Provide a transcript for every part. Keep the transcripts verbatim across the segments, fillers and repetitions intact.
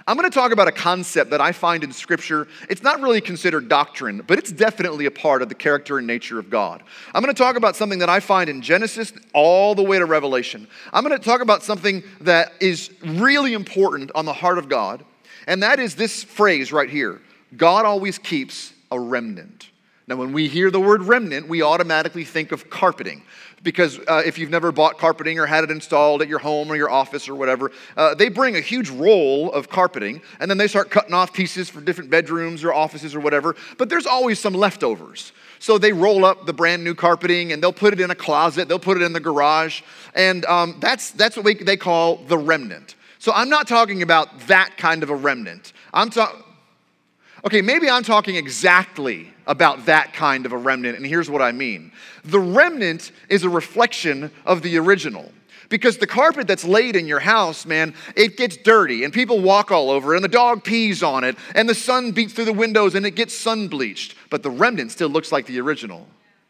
I'm going to talk about a concept that I find in Scripture. It's not really considered doctrine, but it's definitely a part of the character and nature of God. I'm going to talk about something that I find in Genesis all the way to Revelation. I'm going to talk about something that is really important on the heart of God, and that is this phrase right here: God always keeps a remnant. Now, when we hear the word remnant, we automatically think of carpeting. Because uh, if you've never bought carpeting or had it installed at your home or your office or whatever, uh, they bring a huge roll of carpeting, and then they start cutting off pieces for different bedrooms or offices or whatever. But there's always some leftovers. So they roll up the brand new carpeting, and they'll put it in a closet. They'll put it in the garage. And um, that's, that's what we, they call the remnant. So I'm not talking about that kind of a remnant. I'm talking... Okay, maybe I'm talking exactly about that kind of a remnant, and here's what I mean. The remnant is a reflection of the original. Because the carpet that's laid in your house, man, it gets dirty, and people walk all over it, and the dog pees on it, and the sun beats through the windows, and it gets sun-bleached. But the remnant still looks like the original.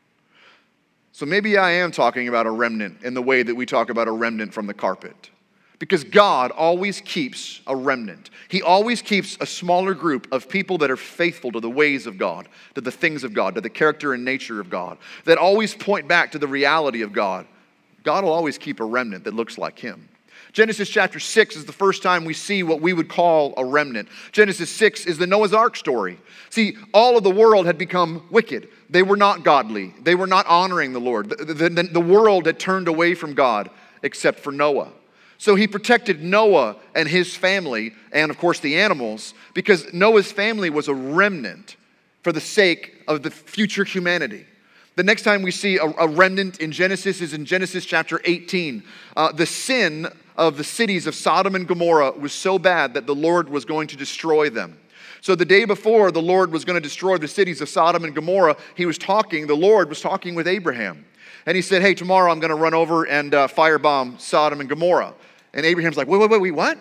So maybe I am talking about a remnant in the way that we talk about a remnant from the carpet. Because God always keeps a remnant. He always keeps a smaller group of people that are faithful to the ways of God, to the things of God, to the character and nature of God, that always point back to the reality of God. God will always keep a remnant that looks like Him. Genesis chapter six is the first time we see what we would call a remnant. Genesis six is the Noah's Ark story. See, all of the world had become wicked. They were not godly. They were not honoring the Lord. The, the, the world had turned away from God except for Noah. So he protected Noah and his family, and of course the animals, because Noah's family was a remnant for the sake of the future humanity. The next time we see a, a remnant in Genesis is in Genesis chapter eighteen. Uh, the sin of the cities of Sodom and Gomorrah was so bad that the Lord was going to destroy them. So the day before the Lord was going to destroy the cities of Sodom and Gomorrah, he was talking, the Lord was talking with Abraham. And he said, hey, tomorrow I'm going to run over and uh, firebomb Sodom and Gomorrah. And Abraham's like, wait, wait, wait, wait, what?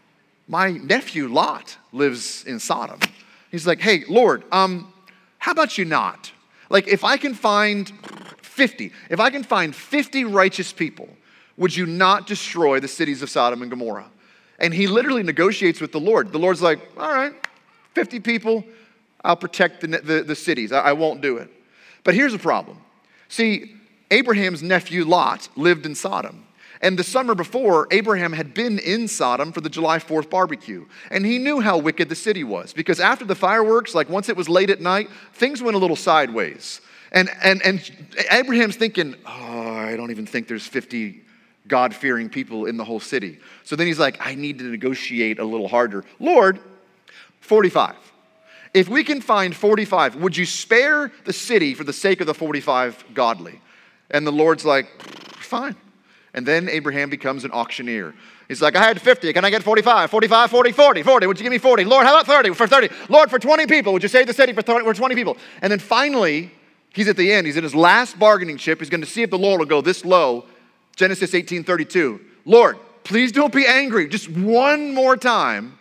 My nephew Lot lives in Sodom. He's like, hey, Lord, um, how about you not? Like, if I can find fifty, if I can find fifty righteous people, would you not destroy the cities of Sodom and Gomorrah? And he literally negotiates with the Lord. The Lord's like, all right, fifty people, I'll protect the, the, the cities. I, I won't do it. But here's the problem. See, Abraham's nephew Lot lived in Sodom. And the summer before, Abraham had been in Sodom for the July fourth barbecue. And he knew how wicked the city was. Because after the fireworks, like once it was late at night, things went a little sideways. And, and, and Abraham's thinking, oh, I don't even think there's fifty God-fearing people in the whole city. So then he's like, I need to negotiate a little harder. Lord, forty-five. If we can find forty-five, would you spare the city for the sake of the forty-five godly? And the Lord's like, fine. And then Abraham becomes an auctioneer. He's like, I had fifty. Can I get forty-five? forty-five, forty, forty, forty. Would you give me forty? Lord, how about thirty? For thirty. Lord, for twenty people. Would you save the city for thirty, for twenty people? And then finally, he's at the end. He's in his last bargaining chip. He's going to see if the Lord will go this low. Genesis eighteen thirty-two. Lord, please don't be angry. Just one more time.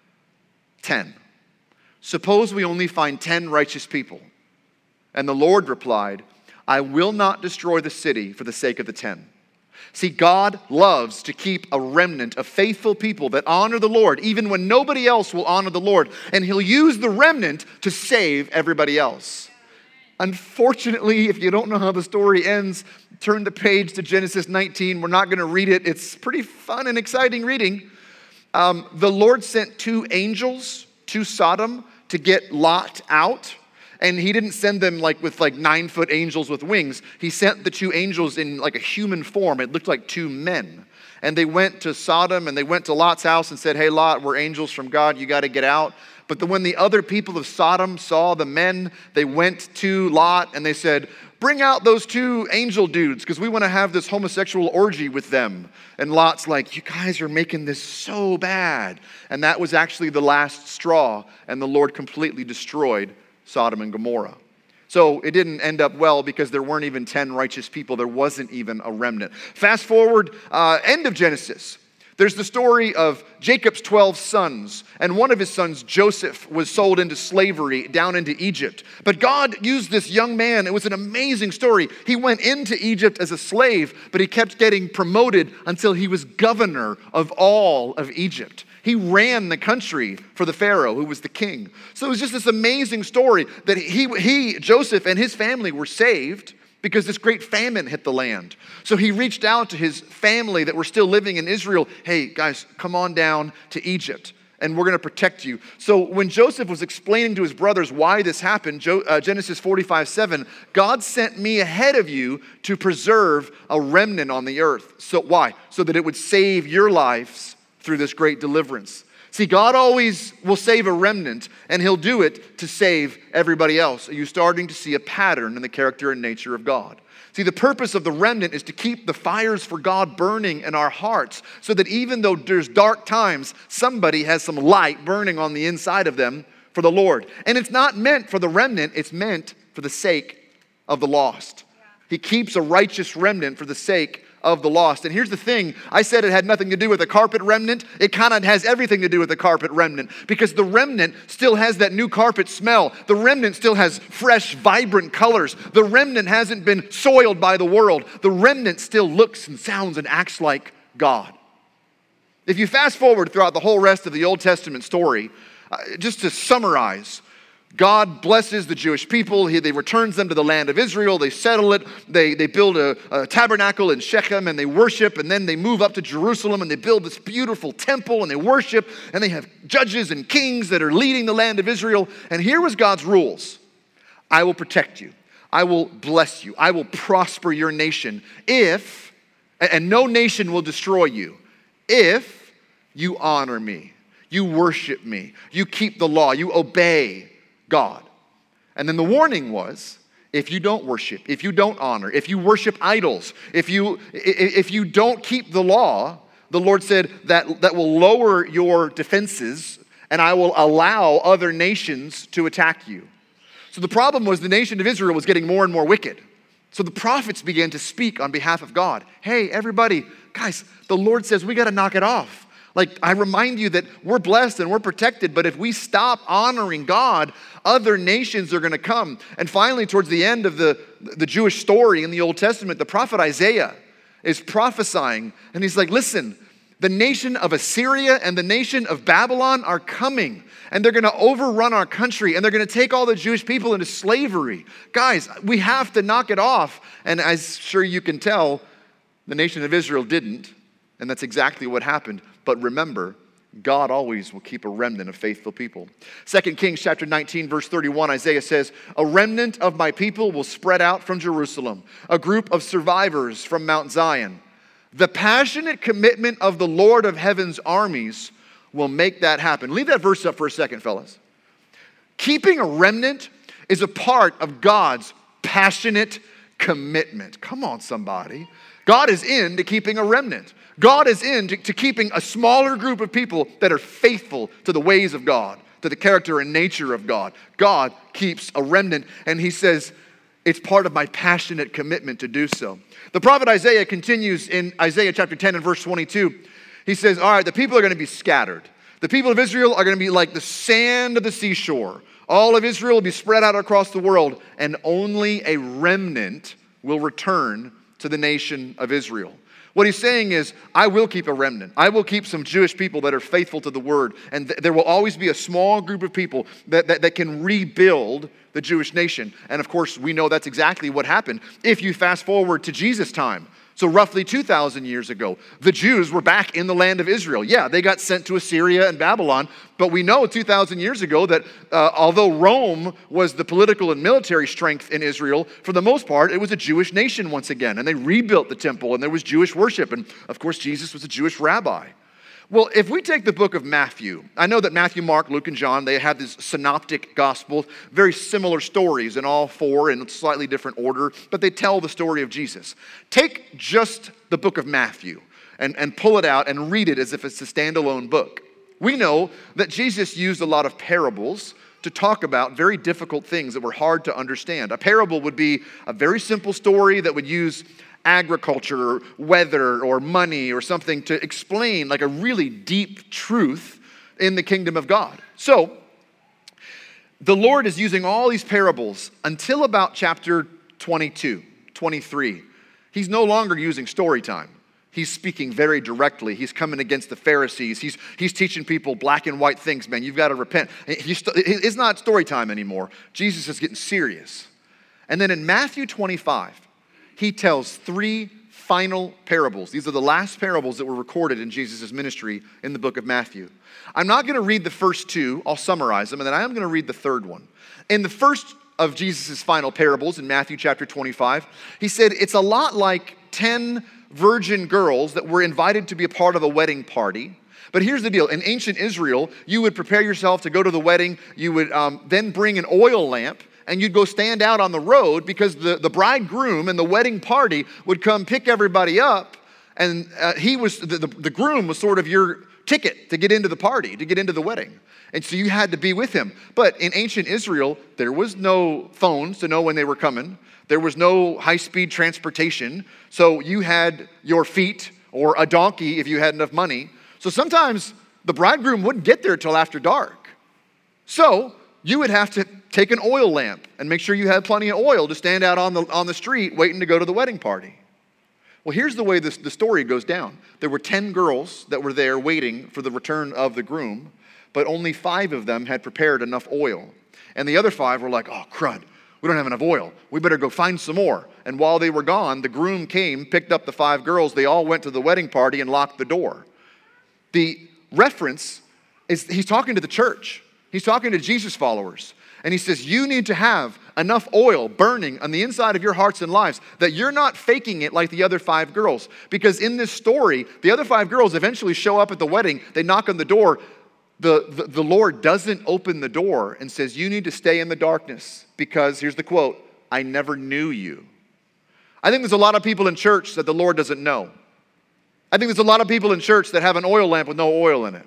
ten. Suppose we only find ten righteous people. And the Lord replied, I will not destroy the city for the sake of the ten. See, God loves to keep a remnant of faithful people that honor the Lord, even when nobody else will honor the Lord. And He'll use the remnant to save everybody else. Unfortunately, if you don't know how the story ends, turn the page to Genesis nineteen. We're not going to read it. It's pretty fun and exciting reading. Um, the Lord sent two angels to Sodom to get Lot out. And he didn't send them like with like nine foot angels with wings. He sent the two angels in like a human form. It looked like two men. And they went to Sodom and they went to Lot's house and said, hey, Lot, we're angels from God. You got to get out. But the, when the other people of Sodom saw the men, they went to Lot and they said, bring out those two angel dudes because we want to have this homosexual orgy with them. And Lot's like, you guys are making this so bad. And that was actually the last straw. And the Lord completely destroyed Sodom and Gomorrah. So it didn't end up well because there weren't even ten righteous people. There wasn't even a remnant. Fast forward, uh, end of Genesis. There's the story of Jacob's twelve sons. And one of his sons, Joseph, was sold into slavery down into Egypt. But God used this young man. It was an amazing story. He went into Egypt as a slave, but he kept getting promoted until he was governor of all of Egypt. He ran the country for the Pharaoh, who was the king. So it was just this amazing story that he, he, Joseph and his family were saved because this great famine hit the land. So he reached out to his family that were still living in Israel. Hey, guys, come on down to Egypt, and we're going to protect you. So when Joseph was explaining to his brothers why this happened, Genesis forty-five seven, God sent me ahead of you to preserve a remnant on the earth. So why? So that it would save your lives through this great deliverance. See, God always will save a remnant, and he'll do it to save everybody else. Are you starting to see a pattern in the character and nature of God? See, the purpose of the remnant is to keep the fires for God burning in our hearts, so that even though there's dark times, somebody has some light burning on the inside of them for the Lord. And it's not meant for the remnant, it's meant for the sake of the lost. He keeps a righteous remnant for the sake of the lost. And here's the thing, I said it had nothing to do with a carpet remnant. It kind of has everything to do with the carpet remnant, because the remnant still has that new carpet smell. The remnant still has fresh, vibrant colors. The remnant hasn't been soiled by the world. The remnant still looks and sounds and acts like God. If you fast forward throughout the whole rest of the Old Testament story, uh, just to summarize, God blesses the Jewish people. He, they returns them to the land of Israel. They settle it. They, they build a, a tabernacle in Shechem, and they worship. And then they move up to Jerusalem, and they build this beautiful temple, and they worship. And they have judges and kings that are leading the land of Israel. And here was God's rules. I will protect you. I will bless you. I will prosper your nation if, and no nation will destroy you, if you honor me, you worship me, you keep the law, you obey God. And then the warning was, if you don't worship, if you don't honor, if you worship idols, if you if you don't keep the law, the Lord said that that will lower your defenses, and I will allow other nations to attack you. So the problem was the nation of Israel was getting more and more wicked. So the prophets began to speak on behalf of God. Hey, everybody, guys, the Lord says we got to knock it off. Like, I remind you that we're blessed and we're protected, but if we stop honoring God, other nations are going to come. And finally, towards the end of the, the Jewish story in the Old Testament, the prophet Isaiah is prophesying, and he's like, listen, the nation of Assyria and the nation of Babylon are coming, and they're going to overrun our country, and they're going to take all the Jewish people into slavery. Guys, we have to knock it off. And as sure you can tell, the nation of Israel didn't, and that's exactly what happened. But remember, God always will keep a remnant of faithful people. Second Kings chapter nineteen, verse thirty-one, Isaiah says, a remnant of my people will spread out from Jerusalem, a group of survivors from Mount Zion. The passionate commitment of the Lord of heaven's armies will make that happen. Leave that verse up for a second, fellas. Keeping a remnant is a part of God's passionate commitment. Come on, somebody. God is into keeping a remnant. God is into to keeping a smaller group of people that are faithful to the ways of God, to the character and nature of God. God keeps a remnant, and he says, it's part of my passionate commitment to do so. The prophet Isaiah continues in Isaiah chapter ten and verse twenty-two. He says, all right, the people are going to be scattered. The people of Israel are going to be like the sand of the seashore. All of Israel will be spread out across the world, and only a remnant will return to the nation of Israel. What he's saying is, I will keep a remnant. I will keep some Jewish people that are faithful to the word. And th- there will always be a small group of people that, that, that can rebuild the Jewish nation. And of course, we know that's exactly what happened. If you fast forward to Jesus' time, so roughly two thousand years ago, the Jews were back in the land of Israel. Yeah, they got sent to Assyria and Babylon, but we know two thousand years ago that uh, although Rome was the political and military strength in Israel, for the most part, it was a Jewish nation once again, and they rebuilt the temple, and there was Jewish worship, and of course, Jesus was a Jewish rabbi. Well, if we take the book of Matthew, I know that Matthew, Mark, Luke, and John, they have this synoptic gospel, very similar stories in all four in slightly different order, but they tell the story of Jesus. Take just the book of Matthew and, and pull it out and read it as if it's a standalone book. We know that Jesus used a lot of parables to talk about very difficult things that were hard to understand. A parable would be a very simple story that would use agriculture or weather or money or something to explain like a really deep truth in the kingdom of God. So the Lord is using all these parables until about chapter twenty-two, twenty-three. He's no longer using story time. He's speaking very directly. He's coming against the Pharisees. He's, he's teaching people black and white things, man. You've got to repent. He's, it's not story time anymore. Jesus is getting serious. And then in Matthew twenty-five, he tells three final parables. These are the last parables that were recorded in Jesus' ministry in the book of Matthew. I'm not going to read the first two. I'll summarize them, and then I am going to read the third one. In the first of Jesus' final parables in Matthew chapter twenty-five, he said it's a lot like ten virgin girls that were invited to be a part of a wedding party. But here's the deal. In ancient Israel, you would prepare yourself to go to the wedding. You would um, then bring an oil lamp, and you'd go stand out on the road because the, the bridegroom and the wedding party would come pick everybody up. And uh, he was the, the, the groom was sort of your ticket to get into the party, to get into the wedding. And so you had to be with him. But in ancient Israel, there was no phones to know when they were coming. There was no high-speed transportation. So you had your feet or a donkey if you had enough money. So sometimes the bridegroom wouldn't get there till after dark. So you would have to take an oil lamp and make sure you had plenty of oil to stand out on the, on the street waiting to go to the wedding party. Well, here's the way this, the story goes down. There were ten girls that were there waiting for the return of the groom, but only five of them had prepared enough oil. And the other five were like, oh, crud, we don't have enough oil. We better go find some more. And while they were gone, the groom came, picked up the five girls. They all went to the wedding party and locked the door. The reference is he's talking to the church. He's talking to Jesus followers. And he says, you need to have enough oil burning on the inside of your hearts and lives that you're not faking it like the other five girls. Because in this story, the other five girls eventually show up at the wedding. They knock on the door. The, the, the Lord doesn't open the door and says, you need to stay in the darkness because, here's the quote, I never knew you. I think there's a lot of people in church that the Lord doesn't know. I think there's a lot of people in church that have an oil lamp with no oil in it.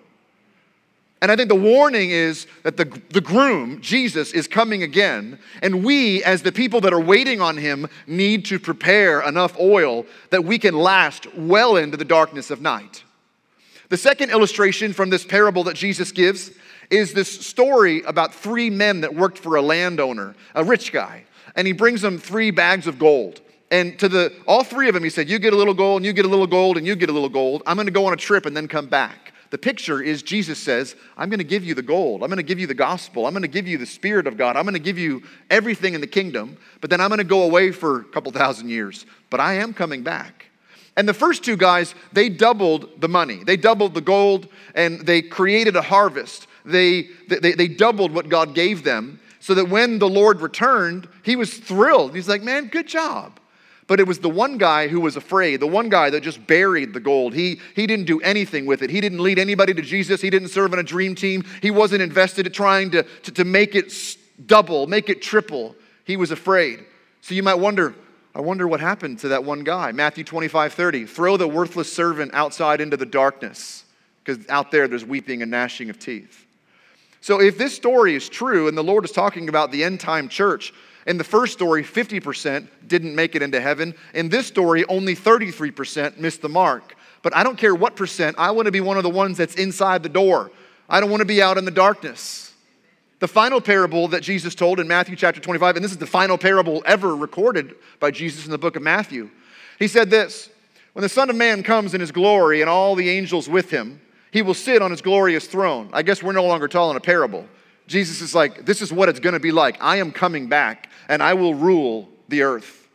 And I think the warning is that the, the groom, Jesus, is coming again. And we, as the people that are waiting on him, need to prepare enough oil that we can last well into the darkness of night. The second illustration from this parable that Jesus gives is this story about three men that worked for a landowner, a rich guy. And he brings them three bags of gold. And to the all three of them, he said, you get a little gold, and you get a little gold, and you get a little gold. I'm going to go on a trip and then come back. The picture is Jesus says, I'm going to give you the gold. I'm going to give you the gospel. I'm going to give you the Spirit of God. I'm going to give you everything in the kingdom. But then I'm going to go away for a couple thousand years. But I am coming back. And the first two guys, they doubled the money. They doubled the gold, and they created a harvest. They, they, they doubled what God gave them so that when the Lord returned, he was thrilled. He's like, man, good job. But it was the one guy who was afraid, the one guy that just buried the gold. He, he didn't do anything with it. He didn't lead anybody to Jesus. He didn't serve in a dream team. He wasn't invested in trying to, to, to make it double, make it triple. He was afraid. So you might wonder, I wonder what happened to that one guy. Matthew twenty-five thirty, throw the worthless servant outside into the darkness, because out there there's weeping and gnashing of teeth. So if this story is true, and the Lord is talking about the end time church, in the first story, fifty percent didn't make it into heaven. In this story, only thirty-three percent missed the mark. But I don't care what percent. I want to be one of the ones that's inside the door. I don't want to be out in the darkness. The final parable that Jesus told in Matthew chapter twenty-five, and this is the final parable ever recorded by Jesus in the book of Matthew. He said this, when the Son of Man comes in his glory and all the angels with him, he will sit on his glorious throne. I guess we're no longer telling a parable. Jesus is like, this is what it's going to be like. I am coming back, and I will rule the earth.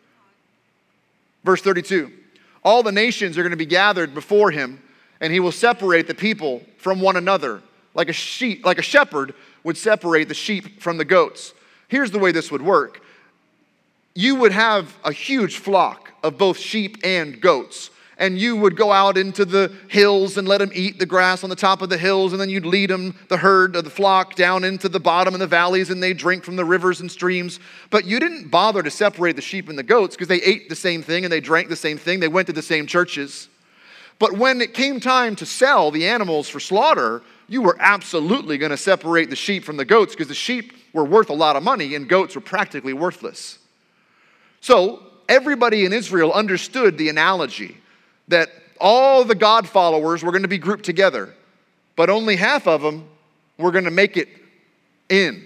Verse thirty-two, all the nations are going to be gathered before him, and he will separate the people from one another, like a sheep, like a shepherd would separate the sheep from the goats. Here's the way this would work. You would have a huge flock of both sheep and goats. And you would go out into the hills and let them eat the grass on the top of the hills. And then you'd lead them, the herd of the flock, down into the bottom of the valleys, and they drink from the rivers and streams. But you didn't bother to separate the sheep and the goats because they ate the same thing and they drank the same thing. They went to the same churches. But when it came time to sell the animals for slaughter, you were absolutely going to separate the sheep from the goats because the sheep were worth a lot of money and goats were practically worthless. So everybody in Israel understood the analogy that all the God followers were going to be grouped together, but only half of them were going to make it in.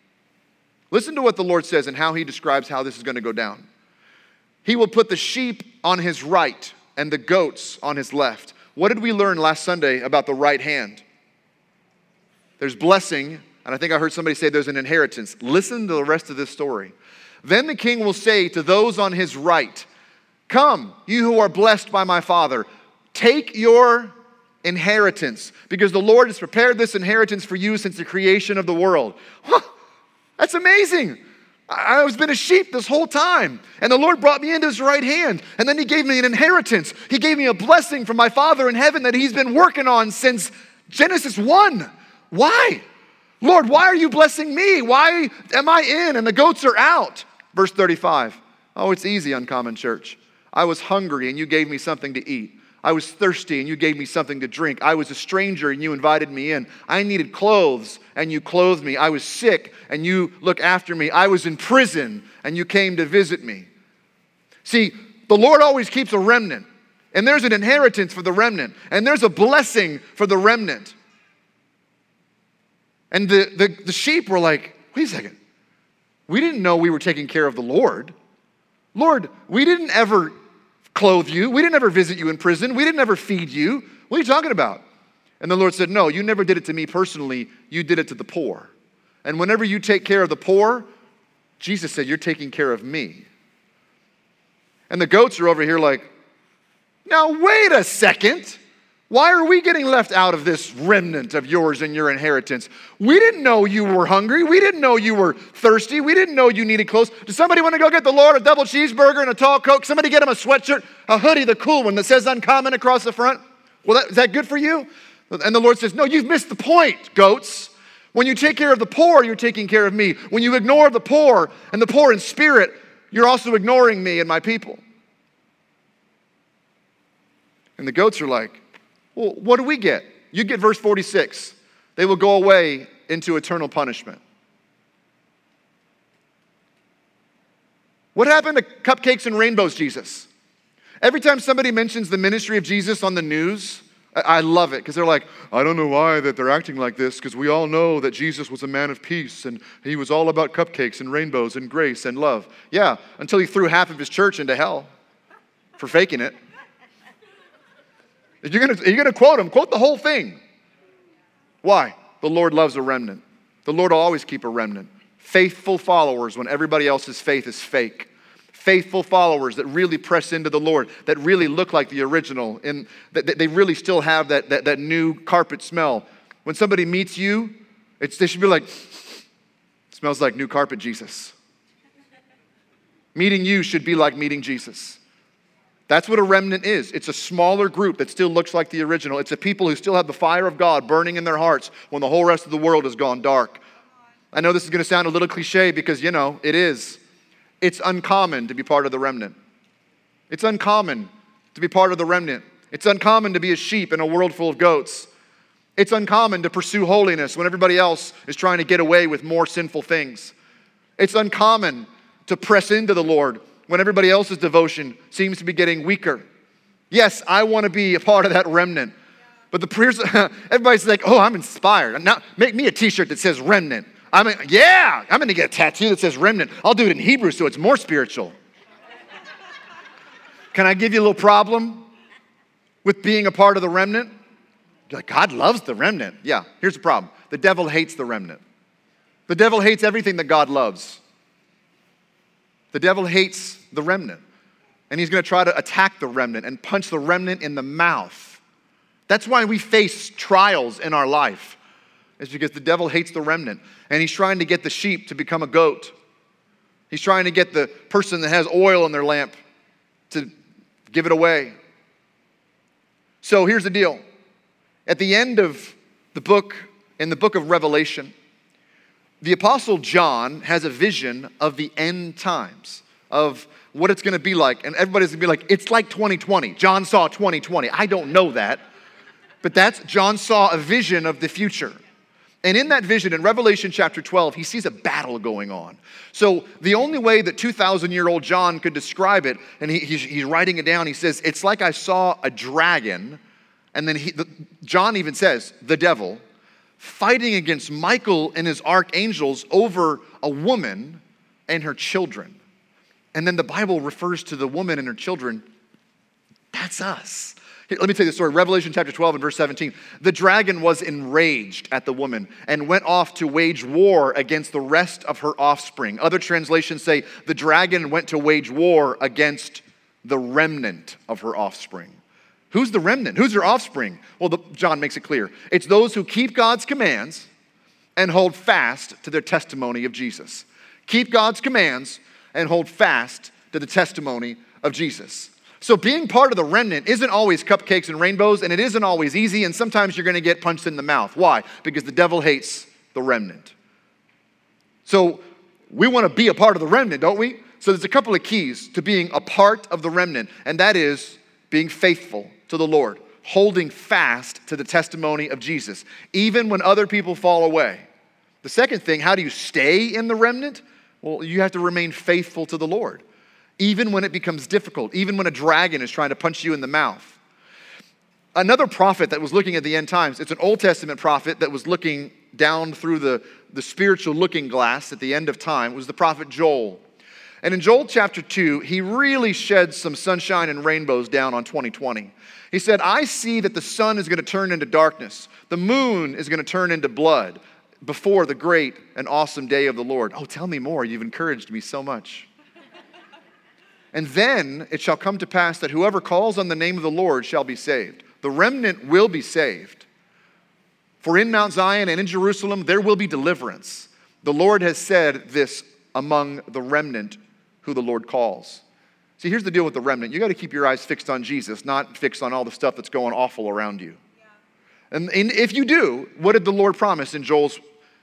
Listen to what the Lord says and how he describes how this is going to go down. He will put the sheep on his right and the goats on his left. What did we learn last Sunday about the right hand? There's blessing, and I think I heard somebody say there's an inheritance. Listen to the rest of this story. Then the king will say to those on his right, "Come, you who are blessed by my Father, take your inheritance, because the Lord has prepared this inheritance for you since the creation of the world." Huh, that's amazing. I was been a sheep this whole time, and the Lord brought me into his right hand, and then he gave me an inheritance. He gave me a blessing from my Father in heaven that he's been working on since Genesis one. Why? Lord, why are you blessing me? Why am I in and the goats are out? Verse thirty-five. Oh, it's easy, Uncommon Church. I was hungry and you gave me something to eat. I was thirsty and you gave me something to drink. I was a stranger and you invited me in. I needed clothes and you clothed me. I was sick and you looked after me. I was in prison and you came to visit me. See, the Lord always keeps a remnant, and there's an inheritance for the remnant, and there's a blessing for the remnant. And the, the, the sheep were like, wait a second. We didn't know we were taking care of the Lord. Lord, we didn't ever clothe you. We didn't ever visit you in prison. We didn't ever feed you. What are you talking about? And the Lord said, no, you never did it to me personally. You did it to the poor. And whenever you take care of the poor, Jesus said, you're taking care of me. And the goats are over here like, now wait a second. Why are we getting left out of this remnant of yours and your inheritance? We didn't know you were hungry. We didn't know you were thirsty. We didn't know you needed clothes. Does somebody want to go get the Lord a double cheeseburger and a tall Coke? Somebody get him a sweatshirt, a hoodie, the cool one that says Uncommon across the front? Well, that, is that good for you? And the Lord says, no, you've missed the point, goats. When you take care of the poor, you're taking care of me. When you ignore the poor and the poor in spirit, you're also ignoring me and my people. And the goats are like, well, what do we get? You get verse forty-six. They will go away into eternal punishment. What happened to cupcakes and rainbows, Jesus? Every time somebody mentions the ministry of Jesus on the news, I love it, because they're like, I don't know why that they're acting like this, because we all know that Jesus was a man of peace, and he was all about cupcakes and rainbows and grace and love. Yeah, until he threw half of his church into hell for faking it. If you're gonna, you're gonna quote him, quote the whole thing. Why? The Lord loves a remnant. The Lord will always keep a remnant. Faithful followers when everybody else's faith is fake. Faithful followers that really press into the Lord, that really look like the original, and that they really still have that, that, that new carpet smell. When somebody meets you, it's, they should be like, smells like new carpet, Jesus. Meeting you should be like meeting Jesus. That's what a remnant is. It's a smaller group that still looks like the original. It's a people who still have the fire of God burning in their hearts when the whole rest of the world has gone dark. I know this is going to sound a little cliche because, you know, it is. It's uncommon to be part of the remnant. It's uncommon to be part of the remnant. It's uncommon to be a sheep in a world full of goats. It's uncommon to pursue holiness when everybody else is trying to get away with more sinful things. It's uncommon to press into the Lord when everybody else's devotion seems to be getting weaker. Yes, I want to be a part of that remnant. But the prayers, everybody's like, oh, I'm inspired. Now, make me a t-shirt that says remnant. I mean, yeah, I'm going to get a tattoo that says remnant. I'll do it in Hebrew so it's more spiritual. Can I give you a little problem with being a part of the remnant? You're like, God loves the remnant. Yeah, here's the problem. The devil hates the remnant. The devil hates everything that God loves. The devil hates the remnant. And he's going to try to attack the remnant and punch the remnant in the mouth. That's why we face trials in our life. It's because the devil hates the remnant. And he's trying to get the sheep to become a goat. He's trying to get the person that has oil in their lamp to give it away. So here's the deal. At the end of the book, in the book of Revelation, the Apostle John has a vision of the end times, of what it's going to be like. And everybody's going to be like, it's like twenty twenty. John saw twenty twenty. I don't know that. But that's, John saw a vision of the future. And in that vision, in Revelation chapter twelve, he sees a battle going on. So the only way that two thousand year old John could describe it, and he, he's, he's writing it down, he says, it's like I saw a dragon, and then he, the, John even says, the devil, fighting against Michael and his archangels over a woman and her children. And then the Bible refers to the woman and her children. That's us. Here, let me tell you the story. Revelation chapter twelve and verse seventeen. The dragon was enraged at the woman and went off to wage war against the rest of her offspring. Other translations say the dragon went to wage war against the remnant of her offspring. Who's the remnant? Who's her offspring? Well, the, John makes it clear. It's those who keep God's commands and hold fast to their testimony of Jesus. Keep God's commands and hold fast to the testimony of Jesus. So being part of the remnant isn't always cupcakes and rainbows, and it isn't always easy, and sometimes you're going to get punched in the mouth. Why? Because the devil hates the remnant. So we want to be a part of the remnant, don't we? So there's a couple of keys to being a part of the remnant, and that is being faithful to the Lord, holding fast to the testimony of Jesus, even when other people fall away. The second thing, how do you stay in the remnant? Well, you have to remain faithful to the Lord, even when it becomes difficult, even when a dragon is trying to punch you in the mouth. Another prophet that was looking at the end times, it's an Old Testament prophet that was looking down through the, the spiritual looking glass at the end of time, was the prophet Joel. And in Joel chapter two, he really sheds some sunshine and rainbows down on twenty twenty. He said, I see that the sun is going to turn into darkness. The moon is going to turn into blood before the great and awesome day of the Lord. Oh, tell me more. You've encouraged me so much. And then it shall come to pass that whoever calls on the name of the Lord shall be saved. The remnant will be saved. For in Mount Zion and in Jerusalem, there will be deliverance. The Lord has said this among the remnant who the Lord calls. See, here's the deal with the remnant. You got to keep your eyes fixed on Jesus, not fixed on all the stuff that's going awful around you. Yeah. And, and if you do, what did the Lord promise in Joel's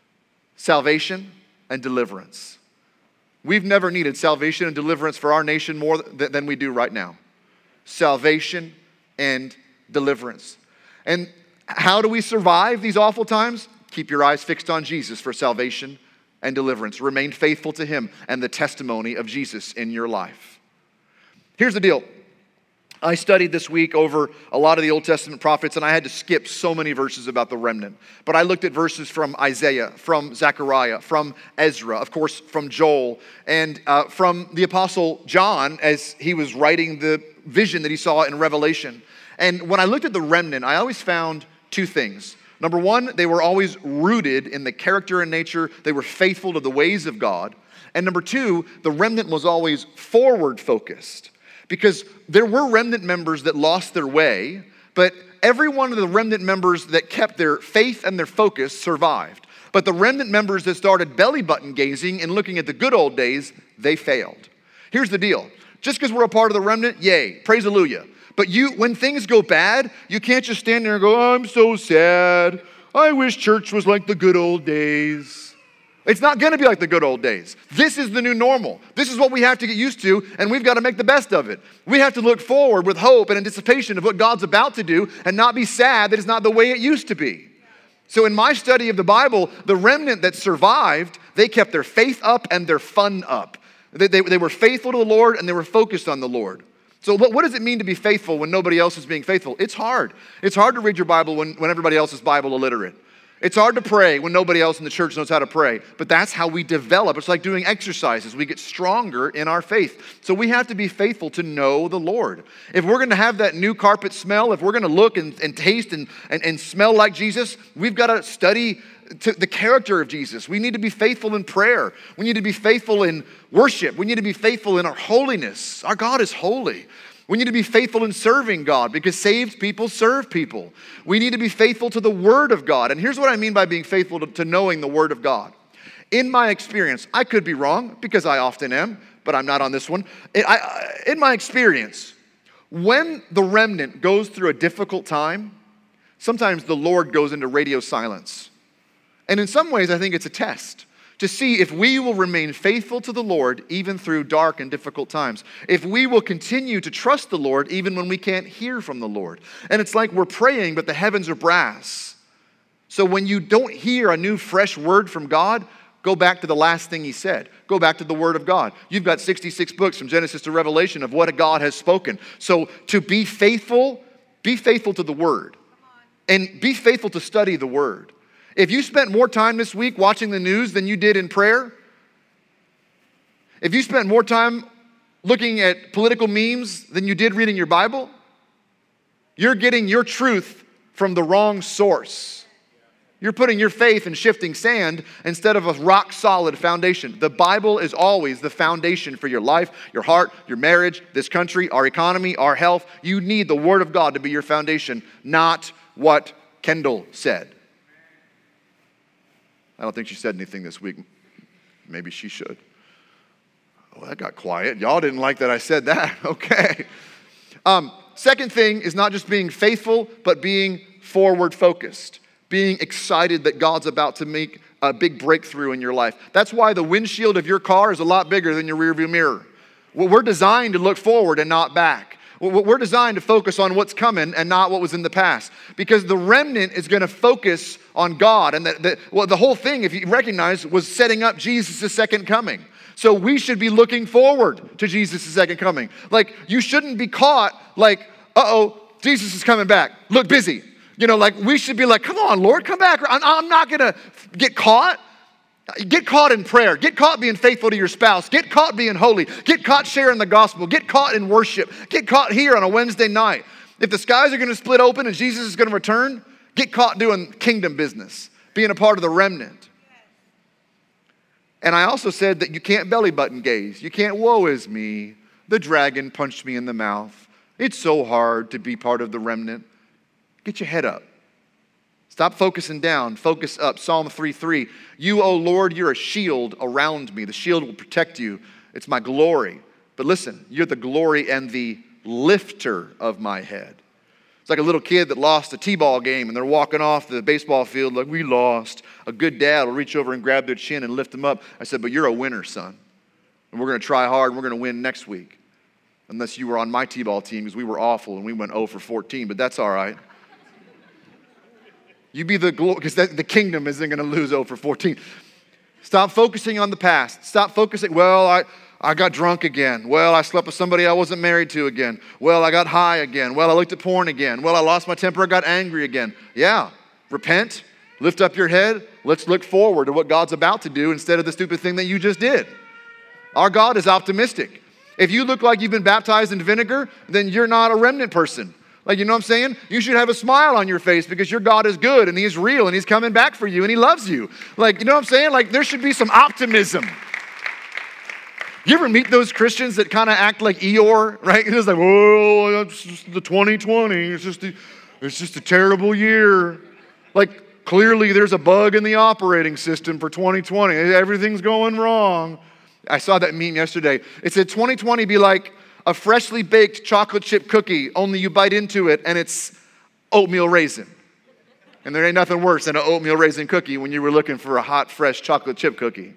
salvation and deliverance? We've never needed salvation and deliverance for our nation more th- than we do right now. Salvation and deliverance. And how do we survive these awful times? Keep your eyes fixed on Jesus for salvation and deliverance. Remain faithful to him and the testimony of Jesus in your life. Here's the deal. I studied this week over a lot of the Old Testament prophets, and I had to skip so many verses about the remnant. But I looked at verses from Isaiah, from Zechariah, from Ezra, of course, from Joel, and uh, from the Apostle John as he was writing the vision that he saw in Revelation. And when I looked at the remnant, I always found two things. Number one, they were always rooted in the character and nature. They were faithful to the ways of God. And number two, the remnant was always forward focused. Because there were remnant members that lost their way, but every one of the remnant members that kept their faith and their focus survived. But the remnant members that started belly button gazing and looking at the good old days, they failed. Here's the deal. Just because we're a part of the remnant, yay, praise hallelujah. But you, when things go bad, you can't just stand there and go, oh, I'm so sad. I wish church was like the good old days. It's not going to be like the good old days. This is the new normal. This is what we have to get used to, and we've got to make the best of it. We have to look forward with hope and anticipation of what God's about to do and not be sad that it's not the way it used to be. So in my study of the Bible, the remnant that survived, they kept their faith up and their fun up. They, they, they were faithful to the Lord and they were focused on the Lord. So what, what does it mean to be faithful when nobody else is being faithful? It's hard. It's hard to read your Bible when, when everybody else is Bible illiterate. It's hard to pray when nobody else in the church knows how to pray, but that's how we develop. It's like doing exercises. We get stronger in our faith. So we have to be faithful to know the Lord. If we're going to have that new carpet smell, if we're going to look and, and taste and, and, and smell like Jesus, we've got to study to the character of Jesus. We need to be faithful in prayer. We need to be faithful in worship. We need to be faithful in our holiness. Our God is holy. We need to be faithful in serving God because saved people serve people. We need to be faithful to the Word of God. And here's what I mean by being faithful to, to knowing the Word of God. In my experience, I could be wrong because I often am, but I'm not on this one. In, I, in my experience, when the remnant goes through a difficult time, sometimes the Lord goes into radio silence. And in some ways, I think it's a test to see if we will remain faithful to the Lord even through dark and difficult times. If we will continue to trust the Lord even when we can't hear from the Lord. And it's like we're praying, but the heavens are brass. So when you don't hear a new fresh word from God, go back to the last thing he said. Go back to the Word of God. You've got sixty-six books from Genesis to Revelation of what a God has spoken. So to be faithful, be faithful to the Word. And be faithful to study the Word. If you spent more time this week watching the news than you did in prayer, if you spent more time looking at political memes than you did reading your Bible, You're getting your truth from the wrong source. You're putting your faith in shifting sand instead of a rock solid foundation. The Bible is always the foundation for your life, your heart, your marriage, this country, our economy, our health. You need the Word of God to be your foundation, not what Kendall said. I don't think she said anything this week. Maybe she should. Oh, that got quiet. Y'all didn't like that I said that. Okay. Um, second thing is not just being faithful, but being forward focused. Being excited that God's about to make a big breakthrough in your life. That's why the windshield of your car is a lot bigger than your rearview mirror. Well, we're designed to look forward and not back. We're designed to focus on what's coming and not what was in the past. Because the remnant is going to focus on God. And the, the, well, the whole thing, if you recognize, was setting up Jesus' second coming. So we should be looking forward to Jesus' second coming. Like, you shouldn't be caught like, uh-oh, Jesus is coming back. Look busy. You know, like we should be like, come on, Lord, come back. I'm not going to get caught. Get caught in prayer. Get caught being faithful to your spouse. Get caught being holy. Get caught sharing the gospel. Get caught in worship. Get caught here on a Wednesday night. If the skies are going to split open and Jesus is going to return, get caught doing kingdom business, being a part of the remnant. And I also said that you can't belly button gaze. You can't, woe is me. The dragon punched me in the mouth. It's so hard to be part of the remnant. Get your head up. Stop focusing down. Focus up. Psalm three three. You, O Lord, you're a shield around me. The shield will protect you. It's my glory. But listen, you're the glory and the lifter of my head. It's like a little kid that lost a t-ball game and they're walking off the baseball field like, we lost. A good dad will reach over and grab their chin and lift them up. I said, but you're a winner, son. And we're going to try hard and we're going to win next week. Unless you were on my t-ball team because we were awful and we went oh for fourteen, but that's all right. You be the glory, because the kingdom isn't going to lose oh for fourteen. Stop focusing on the past. Stop focusing, well, I, I got drunk again. Well, I slept with somebody I wasn't married to again. Well, I got high again. Well, I looked at porn again. Well, I lost my temper, I got angry again. Yeah, repent, lift up your head. Let's look forward to what God's about to do instead of the stupid thing that you just did. Our God is optimistic. If you look like you've been baptized in vinegar, then you're not a remnant person. Like, you know what I'm saying? You should have a smile on your face because your God is good and He's real and He's coming back for you and He loves you. Like, you know what I'm saying? Like, there should be some optimism. You ever meet those Christians that kind of act like Eeyore, right? It's like, oh, it's just the twenty twenty. It's just a, it's just a terrible year. Like, clearly there's a bug in the operating system for twenty twenty. Everything's going wrong. I saw that meme yesterday. It said twenty twenty be like a freshly baked chocolate chip cookie, only you bite into it and it's oatmeal raisin. And there ain't nothing worse than an oatmeal raisin cookie when you were looking for a hot, fresh chocolate chip cookie.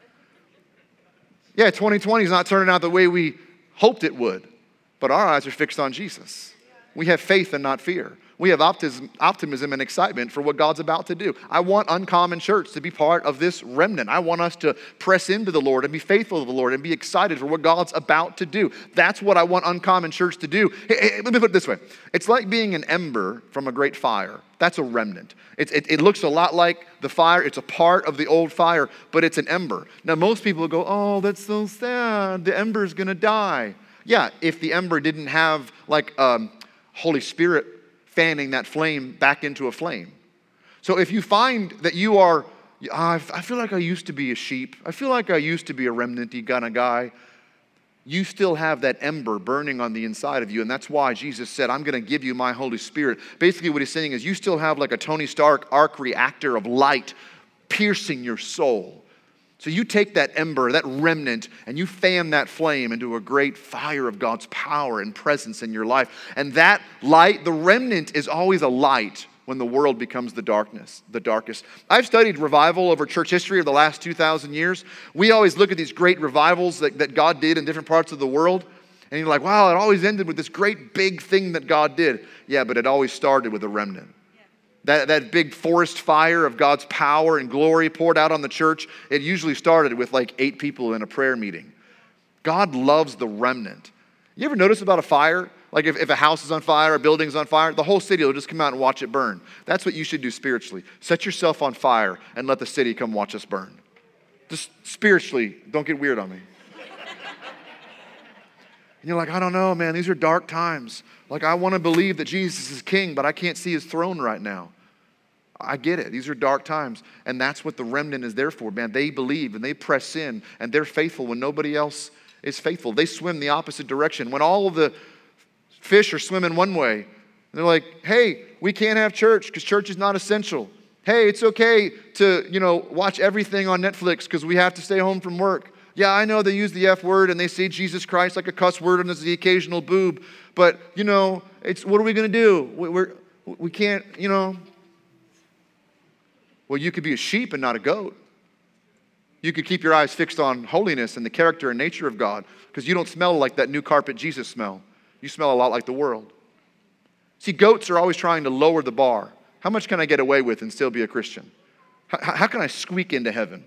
Yeah, twenty twenty is not turning out the way we hoped it would, but our eyes are fixed on Jesus. We have faith and not fear. We have optimism, optimism and excitement for what God's about to do. I want Uncommon Church to be part of this remnant. I want us to press into the Lord and be faithful to the Lord and be excited for what God's about to do. That's what I want Uncommon Church to do. Hey, hey, let me put it this way. It's like being an ember from a great fire. That's a remnant. It, it, it looks a lot like the fire. It's a part of the old fire, but it's an ember. Now, most people go, oh, that's so sad. The ember's going to die. Yeah, if the ember didn't have like um, Holy Spirit fanning that flame back into a flame. So if you find that you are, I feel like I used to be a sheep. I feel like I used to be a remnant-y kind of guy. You still have that ember burning on the inside of you. And that's why Jesus said, I'm going to give you my Holy Spirit. Basically what he's saying is you still have like a Tony Stark arc reactor of light piercing your soul. So you take that ember, that remnant, and you fan that flame into a great fire of God's power and presence in your life. And that light, the remnant is always a light when the world becomes the darkness, the darkest. I've studied revival over church history of the last two thousand years. We always look at these great revivals that, that God did in different parts of the world. And you're like, wow, it always ended with this great big thing that God did. Yeah, but it always started with a remnant. That, that big forest fire of God's power and glory poured out on the church, it usually started with like eight people in a prayer meeting. God loves the remnant. You ever notice about a fire? Like if, if a house is on fire, a building's on fire, the whole city will just come out and watch it burn. That's what you should do spiritually. Set yourself on fire and let the city come watch us burn. Just spiritually, don't get weird on me. you're like, I don't know, man, these are dark times. Like, I want to believe that Jesus is king, but I can't see his throne right now. I get it. These are dark times. And that's what the remnant is there for, man. They believe and they press in and they're faithful when nobody else is faithful. They swim the opposite direction. When all of the fish are swimming one way, they're like, hey, we can't have church because church is not essential. Hey, it's okay to, you know, watch everything on Netflix because we have to stay home from work. Yeah, I know they use the F word and they say Jesus Christ like a cuss word and there's the occasional boob. But, you know, it's what are we going to do? We, we're, we can't, you know. Well, you could be a sheep and not a goat. You could keep your eyes fixed on holiness and the character and nature of God because you don't smell like that new carpet Jesus smell. You smell a lot like the world. See, goats are always trying to lower the bar. How much can I get away with and still be a Christian? How, how can I squeak into heaven?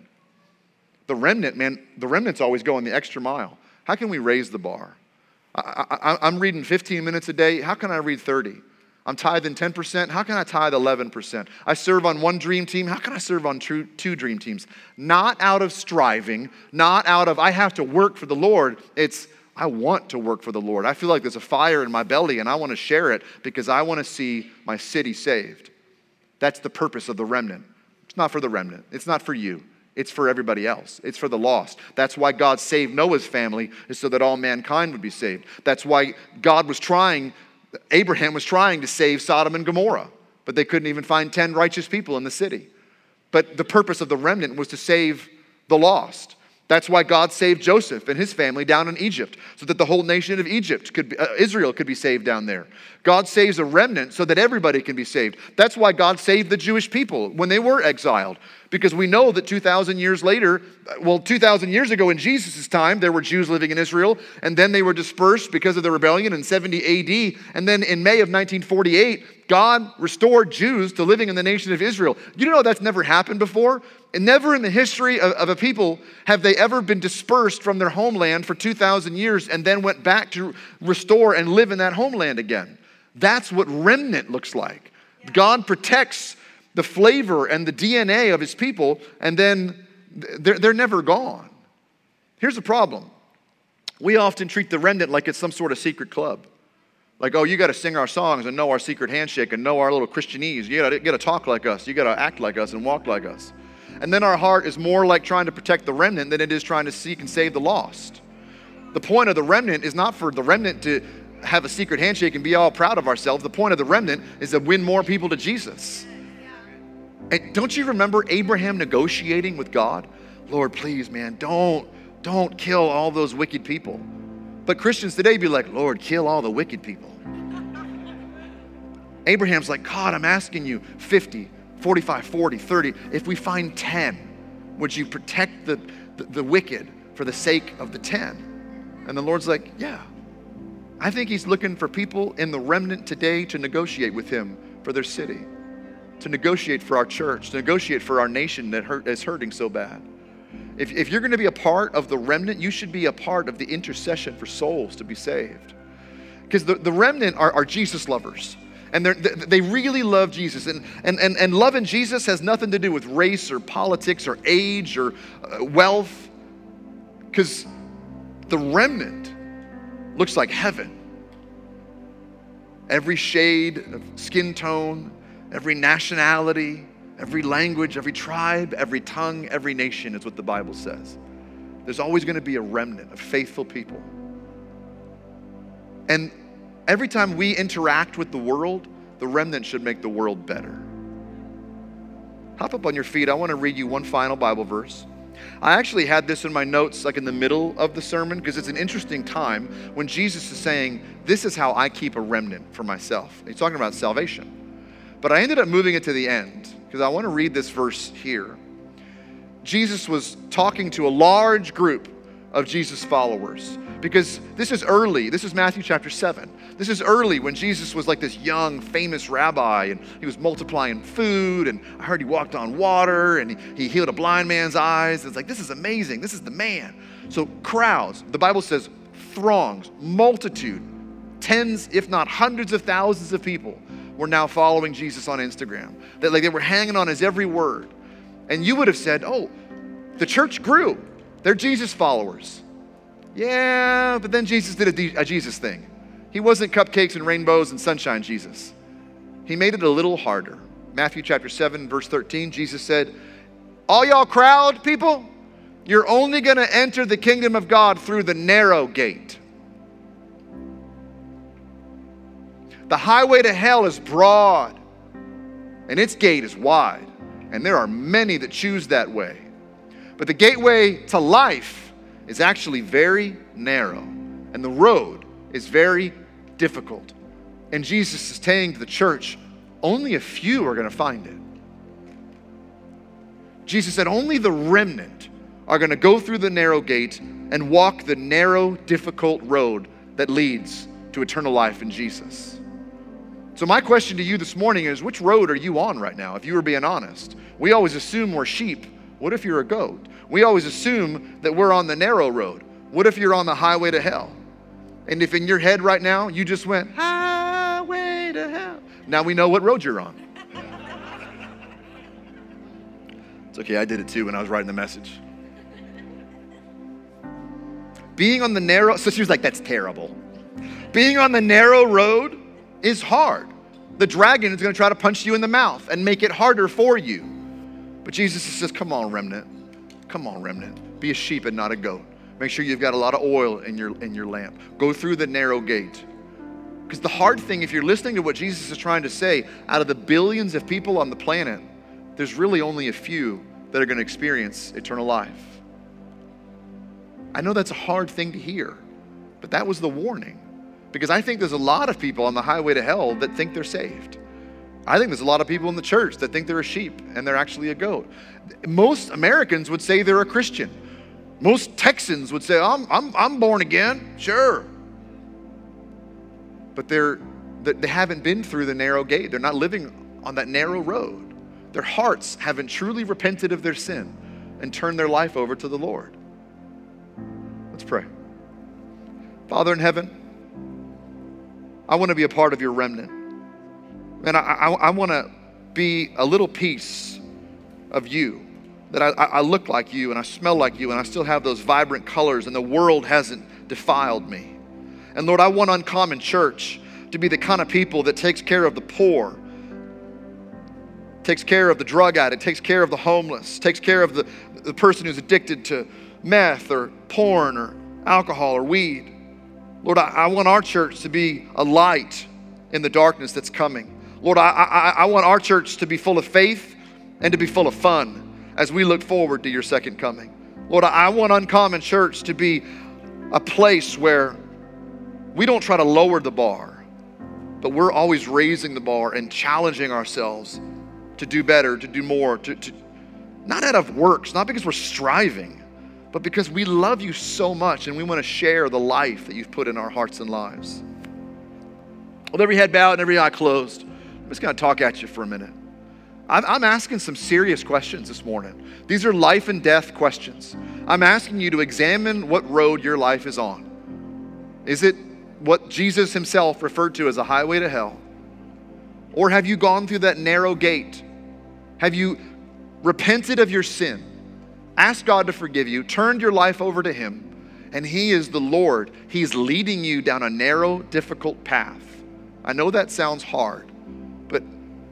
The remnant, man, the remnant's always going the extra mile. How can we raise the bar? I, I, I'm reading fifteen minutes a day. How can I read thirty? I'm tithing ten percent. How can I tithe eleven percent? I serve on one dream team. How can I serve on two, two dream teams? Not out of striving, not out of, I have to work for the Lord. It's, I want to work for the Lord. I feel like there's a fire in my belly and I want to share it because I want to see my city saved. That's the purpose of the remnant. It's not for the remnant. It's not for you. It's for everybody else. It's for the lost. That's why God saved Noah's family, is so that all mankind would be saved. That's why God was trying, Abraham was trying to save Sodom and Gomorrah, but they couldn't even find ten righteous people in the city. But the purpose of the remnant was to save the lost. That's why God saved Joseph and his family down in Egypt, so that the whole nation of Egypt, could be, uh, Israel could be saved down there. God saves a remnant so that everybody can be saved. That's why God saved the Jewish people when they were exiled. Because we know that two thousand years later, well, two thousand years ago in Jesus' time, there were Jews living in Israel, and then they were dispersed because of the rebellion in seventy A D. And then in May of nineteen forty-eight, God restored Jews to living in the nation of Israel. You know that's never happened before? And never in the history of, of a people have they ever been dispersed from their homeland for two thousand years and then went back to restore and live in that homeland again. That's what remnant looks like. God protects the flavor and the D N A of his people, and then they're, they're never gone. Here's the problem. We often treat the remnant like it's some sort of secret club. Like, oh, you got to sing our songs and know our secret handshake and know our little Christianese. You got to got to talk like us. You got to act like us and walk like us. And then our heart is more like trying to protect the remnant than it is trying to seek and save the lost. The point of the remnant is not for the remnant to have a secret handshake and be all proud of ourselves. The point of the remnant is to win more people to Jesus. And don't you remember Abraham negotiating with God? Lord, please, man, don't, don't kill all those wicked people. But Christians today be like, Lord, kill all the wicked people. Abraham's like, God, I'm asking you fifty, forty-five, forty, thirty. If we find ten, would you protect the, the, the wicked for the sake of the ten? And the Lord's like, yeah. I think he's looking for people in the remnant today to negotiate with him for their city, to negotiate for our church, to negotiate for our nation that hurt, is hurting so bad. If, if you're going to be a part of the remnant, you should be a part of the intercession for souls to be saved. Because the, the remnant are, are Jesus lovers. And they they really love Jesus. And, and, and, and loving Jesus has nothing to do with race or politics or age or uh, wealth. Because the remnant looks like heaven. Every shade of skin tone, every nationality, every language, every tribe, every tongue, every nation is what the Bible says. There's always going to be a remnant of faithful people. And every time we interact with the world, the remnant should make the world better. Hop up on your feet. I want to read you one final Bible verse. I actually had this in my notes like in the middle of the sermon because it's an interesting time when Jesus is saying, this is how I keep a remnant for myself. He's talking about salvation. But I ended up moving it to the end because I want to read this verse here. Jesus was talking to a large group of Jesus followers because this is early. This is Matthew chapter seven. This is early when Jesus was like this young, famous rabbi and he was multiplying food and I heard he walked on water and he, he healed a blind man's eyes. It's like, this is amazing. This is the man. So crowds, the Bible says throngs, multitude, tens, if not hundreds of thousands of people were now following Jesus on Instagram. That like they were hanging on his every word. And you would have said, oh, the church grew. They're Jesus followers. Yeah, but then Jesus did a, a Jesus thing. He wasn't cupcakes and rainbows and sunshine Jesus. He made it a little harder. Matthew chapter seven, verse thirteen, Jesus said, all y'all crowd people, you're only going to enter the kingdom of God through the narrow gate. The highway to hell is broad, and its gate is wide, and there are many that choose that way. But the gateway to life is actually very narrow, and the road is very difficult. And Jesus is saying to the church, only a few are going to find it. Jesus said only the remnant are going to go through the narrow gate and walk the narrow, difficult road that leads to eternal life in Jesus. So my question to you this morning is, which road are you on right now, if you were being honest? We always assume we're sheep. What if you're a goat? We always assume that we're on the narrow road. What if you're on the highway to hell? And if in your head right now, you just went, highway to hell. Now we know what road you're on. It's okay, I did it too when I was writing the message. Being on the narrow, so she was like, that's terrible. Being on the narrow road is hard. The dragon is going to try to punch you in the mouth and make it harder for you. But Jesus says, come on, remnant. Come on, remnant. Be a sheep and not a goat. Make sure you've got a lot of oil in your, in your lamp. Go through the narrow gate. Because the hard thing, if you're listening to what Jesus is trying to say, out of the billions of people on the planet, there's really only a few that are going to experience eternal life. I know that's a hard thing to hear, but that was the warning. Because I think there's a lot of people on the highway to hell that think they're saved. I think there's a lot of people in the church that think they're a sheep and they're actually a goat. Most Americans would say they're a Christian. Most Texans would say, I'm, I'm, I'm born again, sure. But they're, they haven't been through the narrow gate. They're not living on that narrow road. Their hearts haven't truly repented of their sin and turned their life over to the Lord. Let's pray. Father in heaven, I want to be a part of your remnant. And I, I, I want to be a little piece of you, that I, I look like you and I smell like you and I still have those vibrant colors and the world hasn't defiled me. And Lord, I want Uncommon Church to be the kind of people that takes care of the poor, takes care of the drug addict, takes care of the homeless, takes care of the, the person who's addicted to meth or porn or alcohol or weed. Lord, I, I want our church to be a light in the darkness that's coming. Lord, I, I, I want our church to be full of faith and to be full of fun as we look forward to your second coming. Lord, I, I want Uncommon Church to be a place where we don't try to lower the bar, but we're always raising the bar and challenging ourselves to do better, to do more, to, to not out of works, not because we're striving, but because we love you so much and we want to share the life that you've put in our hearts and lives. With every head bowed and every eye closed, I'm just going to talk at you for a minute. I'm, I'm asking some serious questions this morning. These are life and death questions. I'm asking you to examine what road your life is on. Is it what Jesus himself referred to as a highway to hell? Or have you gone through that narrow gate? Have you repented of your sin, asked God to forgive you, turned your life over to him, and he is the Lord. He's leading you down a narrow, difficult path. I know that sounds hard, but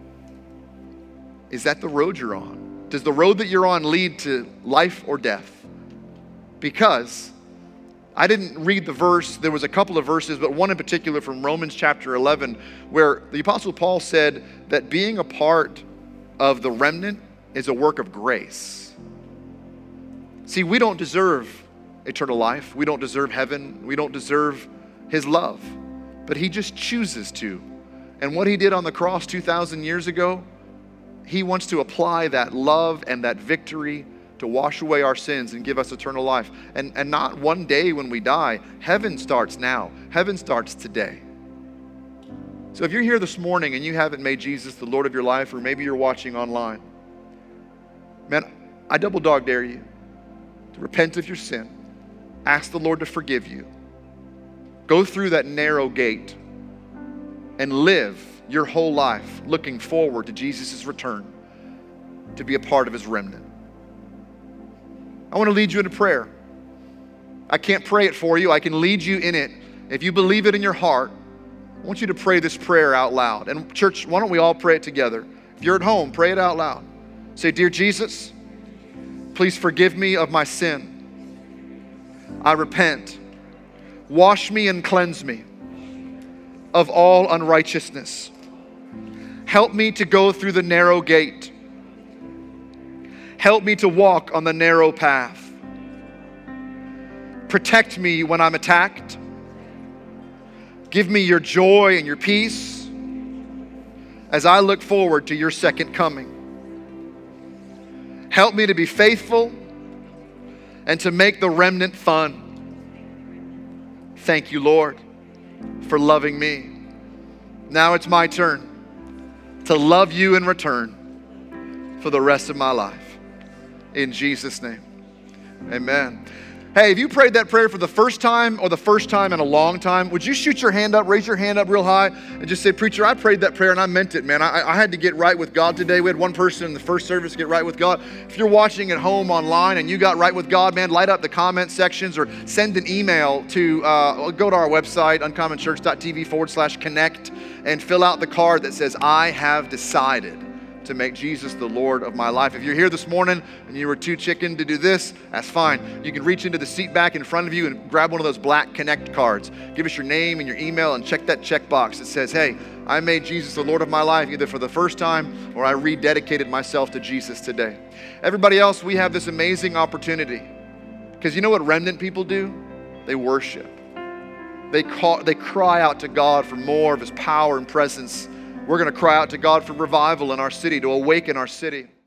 is that the road you're on? Does the road that you're on lead to life or death? Because I didn't read the verse. There was a couple of verses, but one in particular from Romans chapter eleven, where the Apostle Paul said that being a part of the remnant is a work of grace. See, we don't deserve eternal life. We don't deserve heaven. We don't deserve his love, but he just chooses to. And what he did on the cross two thousand years ago, he wants to apply that love and that victory to wash away our sins and give us eternal life. And, and not one day when we die. Heaven starts now. Heaven starts today. So if you're here this morning and you haven't made Jesus the Lord of your life, or maybe you're watching online, man, I double dog dare you to repent of your sin. Ask the Lord to forgive you. Go through that narrow gate and live your whole life looking forward to Jesus' return to be a part of his remnant. I want to lead you into prayer. I can't pray it for you. I can lead you in it. If you believe it in your heart, I want you to pray this prayer out loud. And church, why don't we all pray it together? If you're at home, pray it out loud. Say, dear Jesus, please forgive me of my sin. I repent. Wash me and cleanse me of all unrighteousness. Help me to go through the narrow gate. Help me to walk on the narrow path. Protect me when I'm attacked. Give me your joy and your peace as I look forward to your second coming. Help me to be faithful and to make the remnant fun. Thank you, Lord, for loving me. Now it's my turn to love you in return for the rest of my life. In Jesus' name, amen. Hey, if you prayed that prayer for the first time or the first time in a long time, would you shoot your hand up, raise your hand up real high, and just say, preacher, I prayed that prayer and I meant it, man. I, I had to get right with God today. We had one person in the first service get right with God. If you're watching at home online and you got right with God, man, light up the comment sections or send an email to, uh, go to our website, uncommonchurch.tv forward slash connect, and fill out the card that says, I have decided to make Jesus the Lord of my life. If you're here this morning and you were too chicken to do this, that's fine. You can reach into the seat back in front of you and grab one of those black Connect cards. Give us your name and your email and check that checkbox that says, hey, I made Jesus the Lord of my life either for the first time or I rededicated myself to Jesus today. Everybody else, we have this amazing opportunity because you know what remnant people do? They worship. They call, they cry out to God for more of His power and presence. We're going to cry out to God for revival in our city, to awaken our city.